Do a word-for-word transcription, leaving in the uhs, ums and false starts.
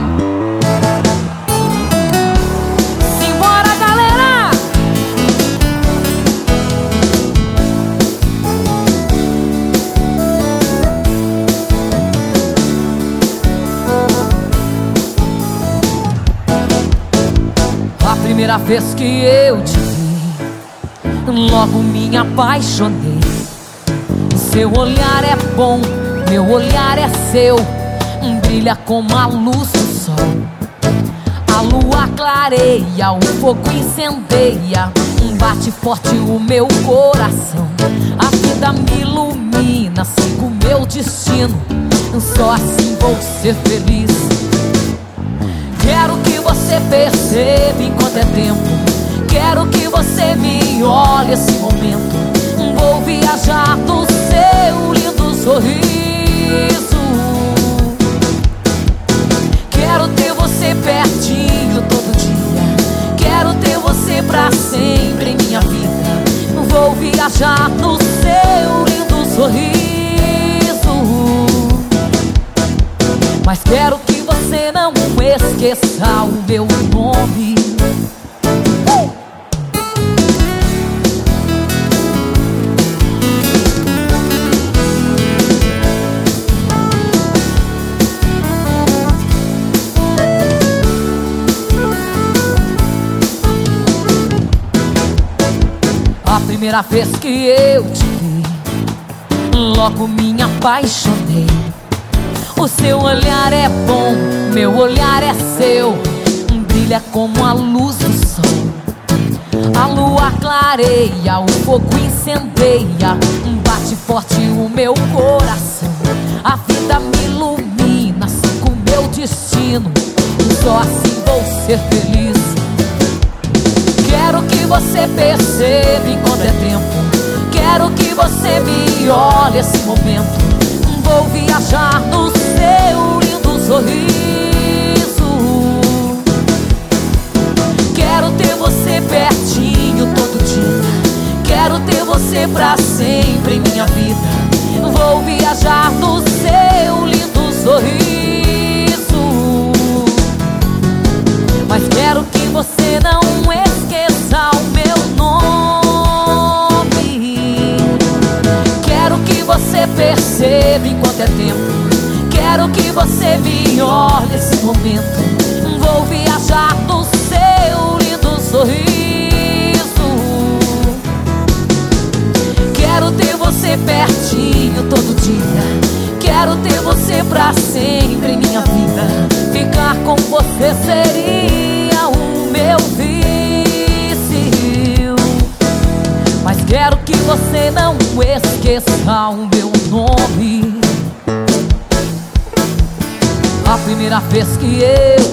Simbora, galera! A primeira vez que eu te vi, logo me apaixonei. Seu olhar é bom, meu olhar é seu, brilha como a luz do sol. A lua clareia, o fogo incendeia, bate forte o meu coração. A vida me ilumina, sigo meu destino, só assim vou ser feliz. Quero que você perceba enquanto é tempo, quero que você me olhe esse momento. Vou viajar no seu lindo sorriso. Quero ter você pertinho todo dia, quero ter você pra sempre em minha vida. Vou viajar no seu lindo sorriso, mas quero que você não esqueça o meu nome. A primeira vez que eu te vi, logo me apaixonei. O seu olhar é bom, meu olhar é seu, brilha como a luz do sol. A lua clareia, o fogo incendeia, bate forte o meu coração. A vida me ilumina, sigo o meu destino, só assim vou ser feliz. Quero que você perceba enquanto é tempo, quero que você me olhe esse momento. Vou viajar no seu lindo sorriso. Quero ter você pertinho todo dia, quero ter você pra sempre em minha vida. Vou viajar no seu lindo sorriso, mas quero que você não esqueça o meu nome. Quero que você perceba enquanto é tempo, quero que você me olhe esse momento. Vou viajar no seu lindo sorriso. Quero ter você pertinho todo dia, quero ter você pra sempre em minha vida. Ficar com você seria o meu vício, mas quero que você não esqueça o meu nome. A primeira vez que eu